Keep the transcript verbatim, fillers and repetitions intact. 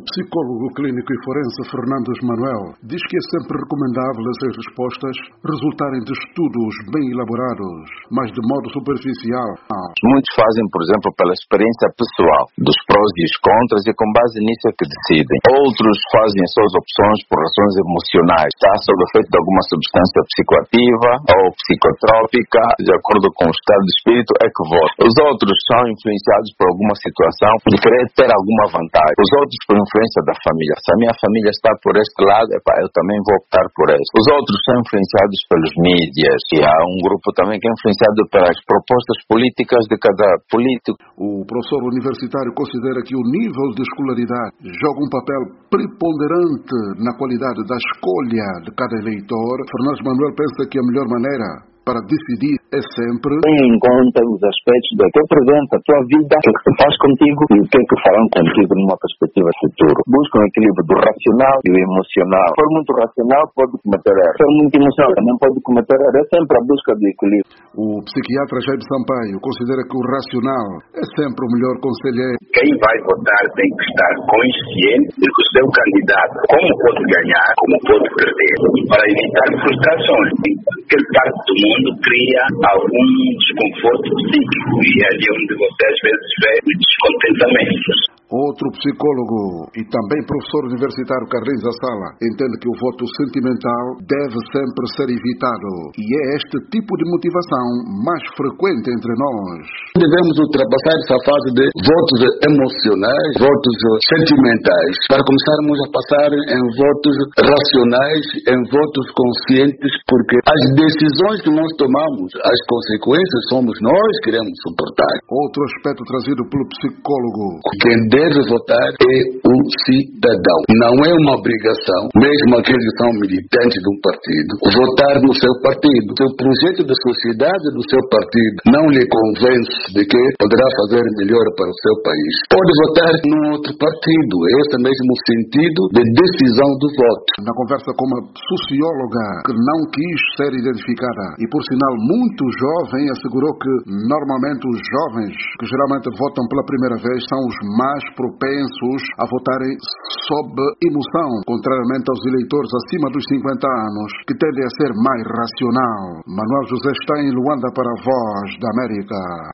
psicólogo clínico e forense Fernando Manuel diz que é sempre recomendável as respostas resultarem de estudos bem elaborados, mas de modo superficial. Muitos fazem, por exemplo, pela experiência pessoal, dos prós e os contras, e com base nisso é que decidem. Outros fazem as suas opções por razões emocionais. Está sob efeito de alguma substância psicoativa ou psicotrópica, de acordo com o estado de espírito, é que votam. Os outros são influenciados por alguma situação de querer ter alguma vantagem. Os outros por influência da família. Se a minha família está por este lado, epa, eu também vou optar por este. Os outros são influenciados pelos mídias. E há um grupo também que é influenciado pelas propostas políticas de cada político. O professor universitário considera que o nível de escolaridade joga um papel preponderante na qualidade da escolha de cada eleitor. Fernando Manuel pensa que a melhor maneira para decidir é sempre tem em conta os aspectos do teu presente, a tua vida, o que é que se faz contigo e o que é que farão contigo numa perspectiva futura. Busca um equilíbrio do racional e do emocional. Se for muito racional, pode cometer erro. Se for muito emocional, também pode cometer erro. É sempre a busca do equilíbrio. O psiquiatra Jaime Sampaio considera que o racional é sempre o melhor conselheiro. Quem vai votar tem que estar consciente de que o seu candidato, como pode ganhar, como pode perder, para evitar frustrações. Aquele parte do mundo cria algum desconforto psíquico e é ali onde você às vezes vê descontentamentos. Outro psicólogo e também professor universitário Carlinhos Assala entende que o voto sentimental deve sempre ser evitado e é este tipo de motivação mais frequente entre nós. Devemos ultrapassar essa fase de votos emocionais, votos sentimentais, para começarmos a passar em votos racionais, em votos conscientes, porque as decisões que nós tomamos, as consequências somos nós que iremos suportar. Outro aspecto trazido pelo psicólogo. Quem deve votar é o cidadão. Não é uma obrigação, mesmo aqueles que são militantes de um partido, votar no seu partido. Se o projeto de sociedade do seu partido não lhe convence de que poderá fazer melhor para o seu país, pode votar num outro partido. É esse mesmo sentido de decisão do voto. Na conversa com uma socióloga que não quis ser identificada e, por sinal, muito jovem, assegurou que normalmente os jovens que geralmente votam pela primeira vez são os mais propensos a votarem sob emoção, contrariamente aos eleitores acima dos cinquenta anos, que tendem a ser mais racional. Manuel José está em Luanda para a Voz da América.